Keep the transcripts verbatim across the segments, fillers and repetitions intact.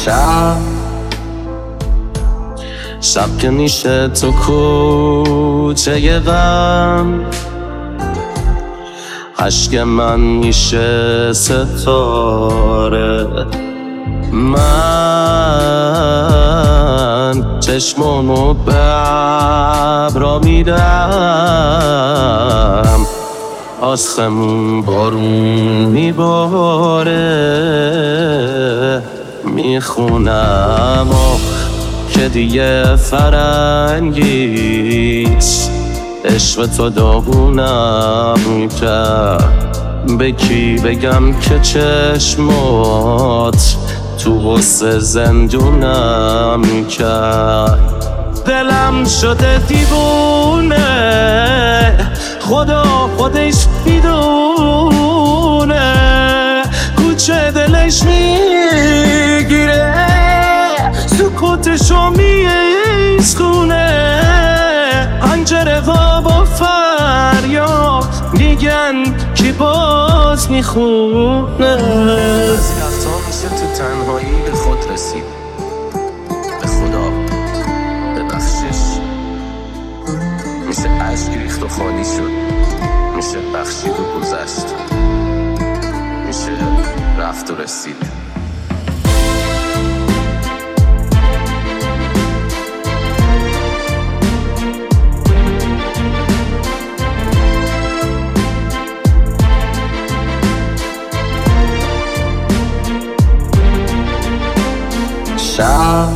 شب شب که میشه تو کوچه غم، اشک من میشه ستاره. من چشمامو به ابرا میدم، آسمون بارون میباره. میخونم که دیگه فرنگیست، عشق تو داغونم کرد. به کی بگم که چشمات تو غصه زندونم کرد. دلم شده دیوونه، خدا خودش میدونه. کوچه دلش میگیره، سکوتشو میسکونه. پنجره ها با فریاد میگن کی باز میخونه. بعضی وقتا میشه تو تنهایی به خود رسید، به خدا ببخشش. میشه عشق ریخت و خالی شد، میشه بخشید و گذشت، میشه رفت و رسید. شب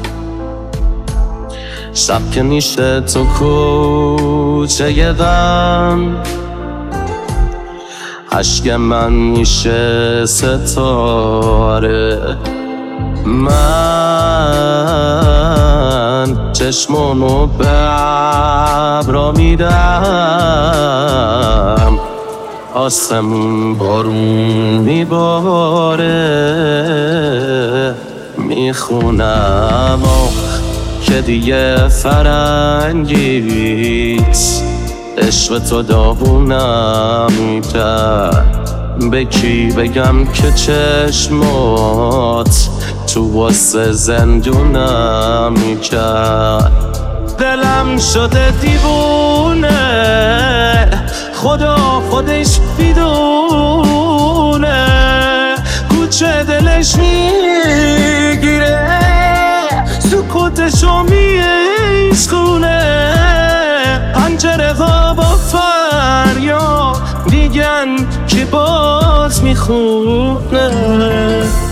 شب که میشه تو کوچه غم، اشک من میشه ستاره. من چشمامو به ابرا میدم، آسمون بارون میباره. میخونم که دیگه فرنگیست، عشق تو داغونم کرد. به کی بگم که چشمات تو واسه زندونم کرد. دلم شده دیوونه، خدا خودش میدونه. کوچه دلش میگیره، سکوتشو میسکونه. پنجره ها با فریاد میگن کی باز میخونه.